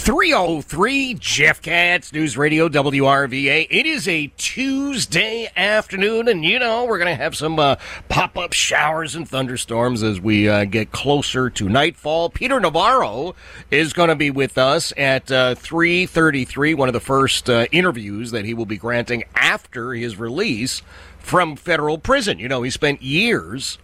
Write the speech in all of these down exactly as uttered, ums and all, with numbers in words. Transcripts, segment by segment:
three oh three Jeff Katz, News Radio W R V A. It is a Tuesday afternoon, and you know, we're going to have some uh, pop-up showers and thunderstorms as we uh, get closer to nightfall. Peter Navarro is going to be with us at uh, three thirty-three, one of the first uh, interviews that he will be granting after his release from federal prison. You know, he spent years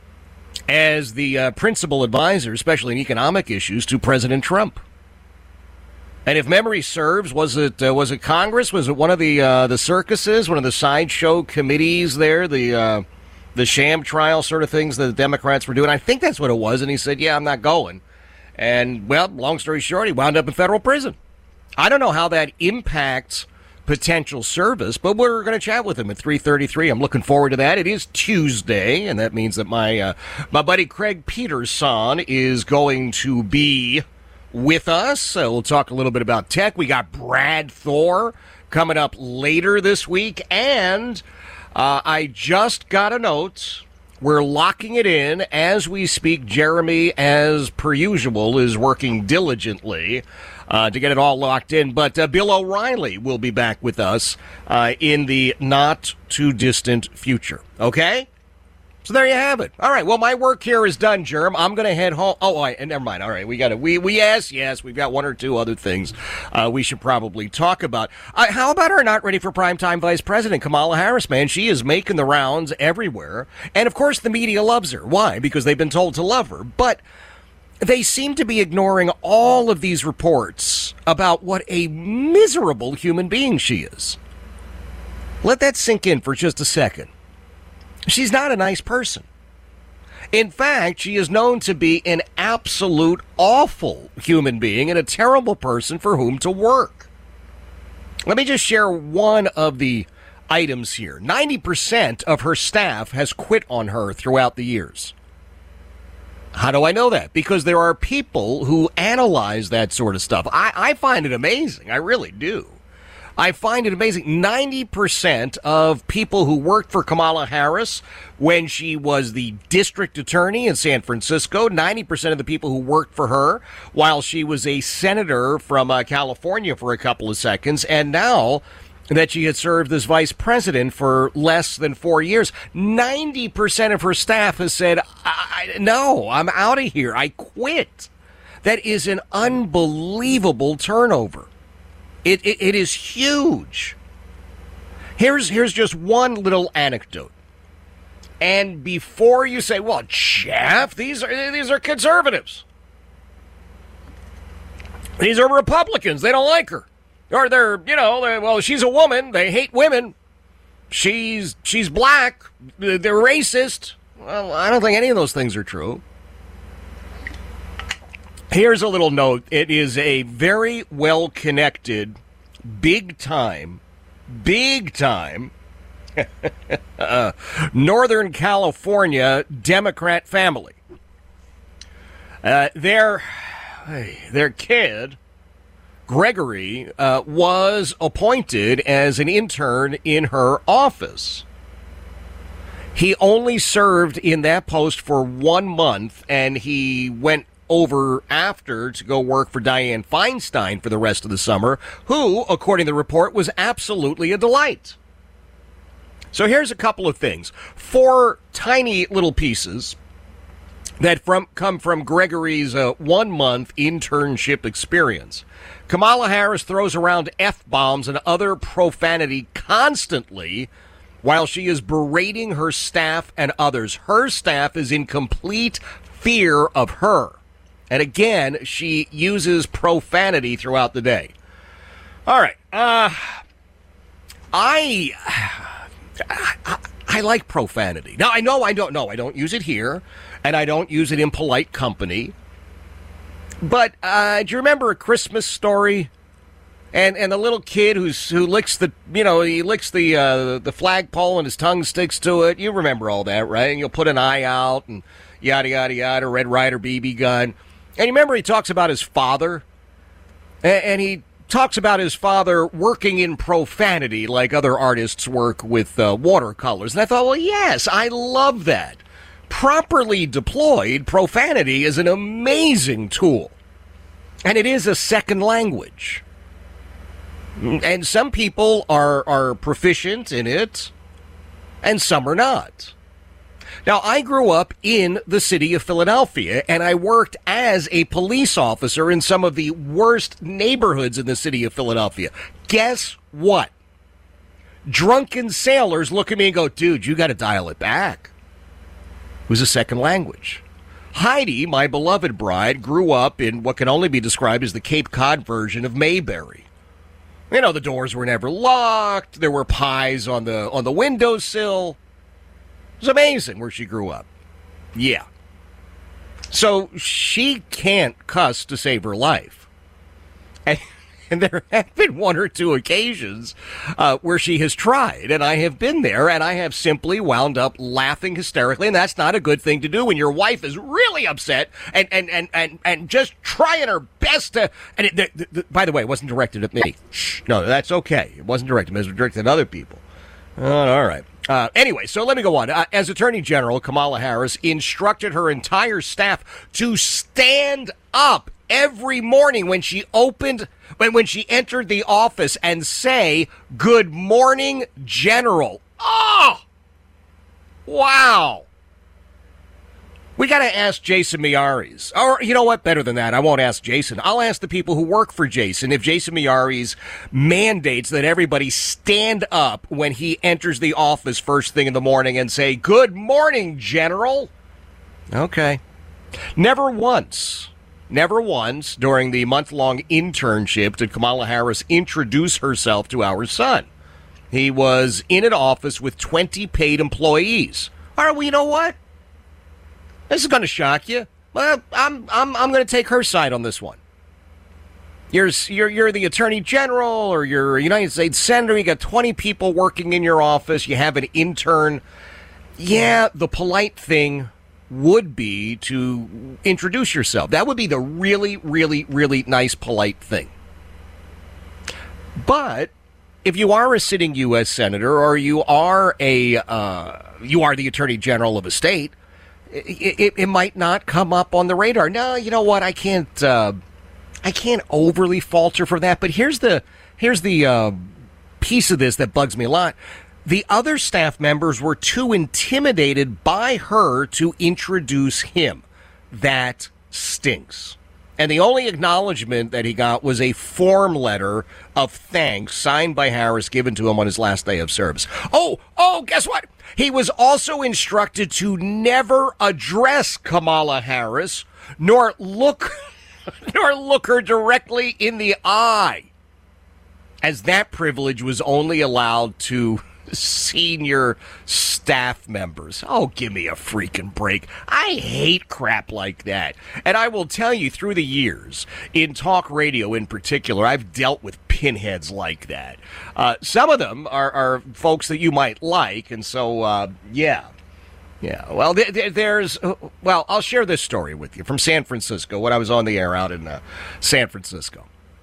as the uh, principal advisor, especially in economic issues, to President Trump. And if memory serves, was it uh, was it Congress? Was it one of the uh, the circuses, one of the sideshow committees there, the uh, the sham trial sort of things that the Democrats were doing? I think that's what it was. And he said, yeah, I'm not going. And, well, long story short, he wound up in federal prison. I don't know how that impacts potential service, but we're going to chat with him at three thirty-three. I'm looking forward to that. It is Tuesday, and that means that my uh, my buddy Craig Peterson is going to be with us. So we'll talk a little bit about tech. We got Brad Thor coming up later this week, and uh, I just got a note. We're locking it in as we speak. Jeremy, as per usual, is working diligently uh, to get it all locked in. But uh, Bill O'Reilly will be back with us uh, in the not-too-distant future. Okay? So there you have it. All right. Well, my work here is done, Germ. I'm going to head home. Oh, all right, never mind. All right. We got it. We, we, yes, yes. We've got one or two other things uh, we should probably talk about. Uh, how about our not ready for primetime Vice President, Kamala Harris, man? She is making the rounds everywhere. And, of course, the media loves her. Why? Because they've been told to love her. But they seem to be ignoring all of these reports about what a miserable human being she is. Let that sink in for just a second. She's not a nice person. In fact, she is known to be an absolute awful human being and a terrible person for whom to work. Let me just share one of the items here. ninety percent of her staff has quit on her throughout the years. How do I know that? Because there are people who analyze that sort of stuff. I, I find it amazing. I really do. I find it amazing. ninety percent of people who worked for Kamala Harris when she was the district attorney in San Francisco, ninety percent of the people who worked for her while she was a senator from uh, California for a couple of seconds, and now that she had served as vice president for less than four years, ninety percent of her staff has said, I, I, no, I'm out of here. I quit. That is an unbelievable turnover. It, it it is huge. Here's here's just one little anecdote. And before you say, well, Jeff, these are these are conservatives. These are Republicans. They don't like her. Or they're, you know, they're, well, she's a woman. They hate women. She's she's black. They're racist. Well, I don't think any of those things are true. Here's a little note. It is a very well-connected, big-time, big-time uh, Northern California Democrat family. Uh, their, their kid, Gregory, uh, was appointed as an intern in her office. He only served in that post for one month, and he went over after to go work for Dianne Feinstein for the rest of the summer, who, according to the report, was absolutely a delight. So here's a couple of things. Four tiny little pieces that from come from Gregory's uh, one-month internship experience. Kamala Harris throws around F-bombs and other profanity constantly while she is berating her staff and others. Her staff is in complete fear of her. And again, she uses profanity throughout the day. All right. Uh, I, I I like profanity. Now, I know I don't know. I don't use it here, and I don't use it in polite company. But uh, do you remember A Christmas Story? And and the little kid who's who licks the, you know, he licks the uh, the flagpole and his tongue sticks to it. You remember all that, right? And you'll put an eye out and yada, yada, yada, Red Ryder B B gun. And you remember he talks about his father, and he talks about his father working in profanity like other artists work with uh, watercolors. And I thought, well, yes, I love that. Properly deployed, profanity is an amazing tool. And it is a second language. And some people are, are proficient in it, and some are not. Now, I grew up in the city of Philadelphia, and I worked as a police officer in some of the worst neighborhoods in the city of Philadelphia. Guess what? Drunken sailors look at me and go, dude, you got to dial it back. It was a second language. Heidi, my beloved bride, grew up in what can only be described as the Cape Cod version of Mayberry. You know, the doors were never locked. There were pies on the on the windowsill. It was amazing where she grew up. Yeah. So she can't cuss to save her life. And, and there have been one or two occasions uh, where she has tried, and I have been there, and I have simply wound up laughing hysterically, and that's not a good thing to do when your wife is really upset and and, and, and, and just trying her best to... And it, the, the, by the way, it wasn't directed at me. Shh, no, that's okay. It wasn't directed at me. It was directed at other people. Uh, all right. Uh, anyway, so let me go on. Uh, as Attorney General, Kamala Harris instructed her entire staff to stand up every morning when she opened, when, when she entered the office and say, "Good morning, General." Oh! Wow. We got to ask Jason Miyares. Or, you know what? Better than that. I won't ask Jason. I'll ask the people who work for Jason if Jason Miyares mandates that everybody stand up when he enters the office first thing in the morning and say, "Good morning, General." Okay. Never once, never once during the month-long internship did Kamala Harris introduce herself to our son. He was in an office with twenty paid employees. All right, well, you know what? This is going to shock you. Well, I'm I'm I'm going to take her side on this one. You're you're you're the Attorney General or you're a United States Senator. You got twenty people working in your office. You have an intern. Yeah, the polite thing would be to introduce yourself. That would be the really, really, really nice, polite thing. But if you are a sitting U S Senator or you are a uh, you are the Attorney General of a state, It, it, it might not come up on the radar. No, you know what? I can't. Uh, I can't overly falter for that. But here's the here's the uh, piece of this that bugs me a lot. The other staff members were too intimidated by her to introduce him. That stinks. And the only acknowledgement that he got was a form letter of thanks signed by Harris given to him on his last day of service. Oh, oh, guess what? He was also instructed to never address Kamala Harris, nor look, nor look her directly in the eye, as that privilege was only allowed to senior staff members. Oh, give me a freaking break. I hate crap like that. And I will tell you, through the years, in talk radio in particular, I've dealt with pinheads like that. Uh, some of them are, are folks that you might like, and so, uh, yeah. Yeah, well, th- th- there's, well, I'll share this story with you from San Francisco, when I was on the air out in uh, San Francisco.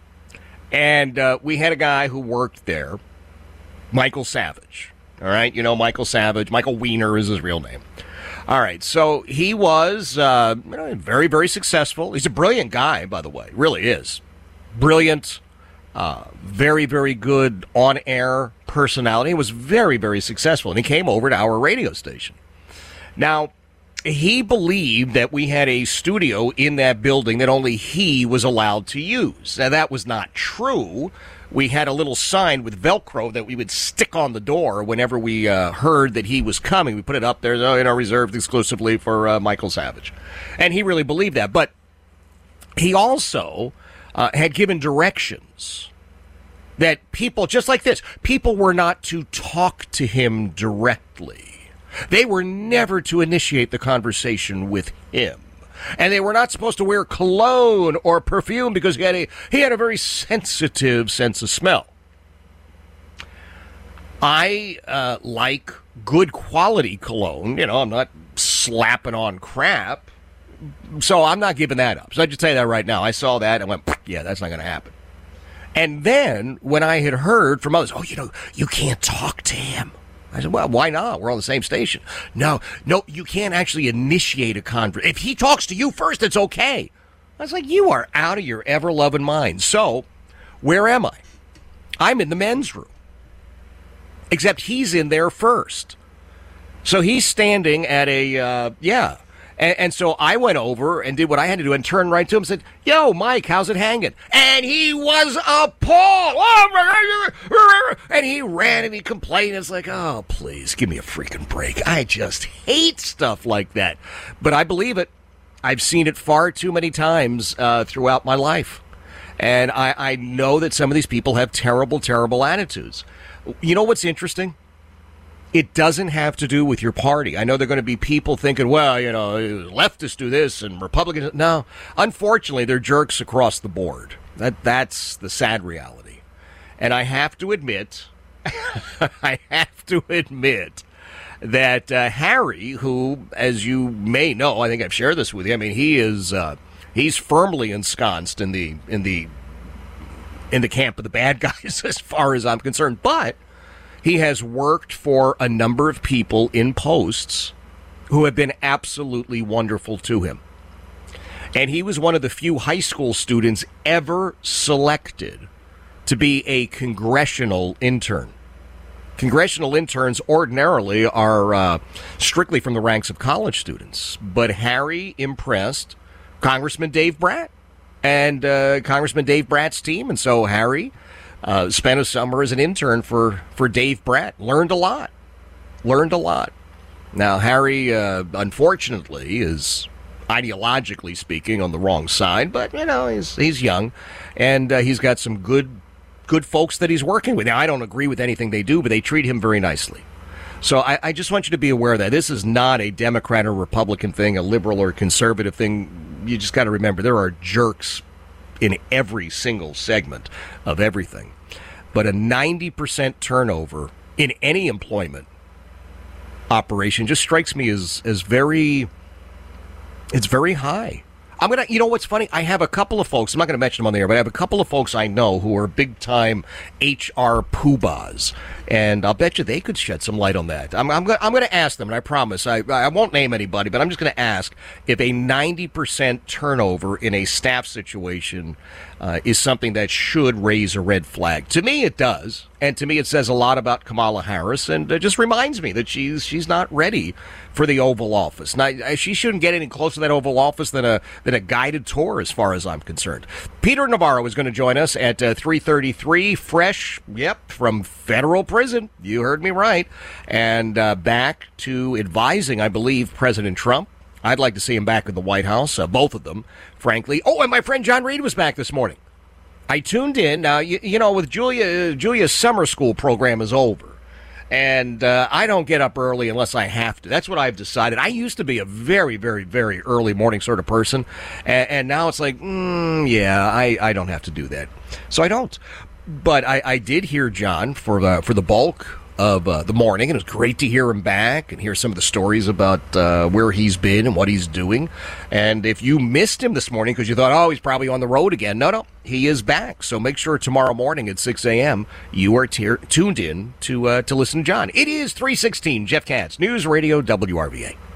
And uh, we had a guy who worked there, Michael Savage. All right, you know Michael Savage. Michael Weiner is his real name. All right, so he was uh, you know, very, very successful. He's a brilliant guy, by the way. Really is. Brilliant, uh, very, very good on-air personality. He was very, very successful, and he came over to our radio station. Now, he believed that we had a studio in that building that only he was allowed to use. Now, that was not true. We had a little sign with Velcro that we would stick on the door whenever we uh, heard that he was coming. We put it up there, oh, you know, reserved exclusively for uh, Michael Savage. And he really believed that. But he also uh, had given directions that people, just like this, people were not to talk to him directly. They were never to initiate the conversation with him. And they were not supposed to wear cologne or perfume because he had a he had a very sensitive sense of smell. I uh, like good quality cologne. You know, I'm not slapping on crap. So I'm not giving that up. So I just tell you that right now. I saw that and went, yeah, that's not going to happen. And then when I had heard from others, oh, you know, you can't talk to him. I said, well, why not? We're on the same station. No, no, you can't actually initiate a conversation. If he talks to you first, it's okay. I was like, you are out of your ever-loving mind. So, where am I? I'm in the men's room. Except he's in there first. So he's standing at a, uh, yeah. And, and so I went over and did what I had to do and turned right to him and said, yo, Mike, how's it hanging? And he was appalled. Oh, my God. And he ran and he complained. It's like, oh, please, give me a freaking break. I just hate stuff like that. But I believe it. I've seen it far too many times uh, throughout my life. And I, I know that some of these people have terrible, terrible attitudes. You know what's interesting? It doesn't have to do with your party. I know there are going to be people thinking, well, you know, leftists do this and Republicans. No, unfortunately, they're jerks across the board. That That's the sad reality. And I have to admit, I have to admit that uh, Harry, who, as you may know, I think I've shared this with you. I mean, he is uh, he's firmly ensconced in the in the in the camp of the bad guys, as far as I'm concerned. But he has worked for a number of people in posts who have been absolutely wonderful to him. And he was one of the few high school students ever selected to be a congressional intern. Congressional interns ordinarily are uh, strictly from the ranks of college students. But Harry impressed Congressman Dave Brat and uh, Congressman Dave Brat's team. And so Harry uh, spent a summer as an intern for, for Dave Brat. Learned a lot. Learned a lot. Now, Harry, uh, unfortunately, is ideologically speaking on the wrong side. But, you know, he's, he's young. And uh, he's got some good good folks that he's working with. Now, I don't agree with anything they do, but they treat him very nicely. So I, I just want you to be aware of that. This is not a Democrat or Republican thing, a liberal or conservative thing. You just got to remember there are jerks in every single segment of everything. But a ninety percent turnover in any employment operation just strikes me as, as very, it's very high. I'm going to, you know what's funny? I have a couple of folks, I'm not going to mention them on the air, but I have a couple of folks I know who are big-time H R poobahs, and I'll bet you they could shed some light on that. I'm, I'm, I'm going to ask them, and I promise, I, I won't name anybody, but I'm just going to ask if a ninety percent turnover in a staff situation uh, is something that should raise a red flag. To me, it does, and to me, it says a lot about Kamala Harris, and it just reminds me that she's she's not ready for the Oval Office. Now, she shouldn't get any closer to that Oval Office than a than a guided tour, as far as I'm concerned. Peter Navarro is going to join us at uh, three thirty-three, fresh, yep, from federal prison. You heard me right. And uh, back to advising, I believe, President Trump. I'd like to see him back in the White House, uh, both of them, frankly. Oh, and my friend John Reed was back this morning. I tuned in. Now, you, you know, with Julia, uh, Julia's summer school program is over. And uh, I don't get up early unless I have to. That's what I've decided. I used to be a very, very, very early morning sort of person. And, and now it's like, mm, yeah, I, I don't have to do that. So I don't. But I, I did hear John for the, for the bulk of uh, the morning, and it was great to hear him back and hear some of the stories about uh, where he's been and what he's doing. And if you missed him this morning because you thought, oh, he's probably on the road again, no, no, he is back. So make sure tomorrow morning at six a.m. you are t- tuned in to uh, to listen to John. It is three sixteen, Jeff Katz, News Radio W R V A.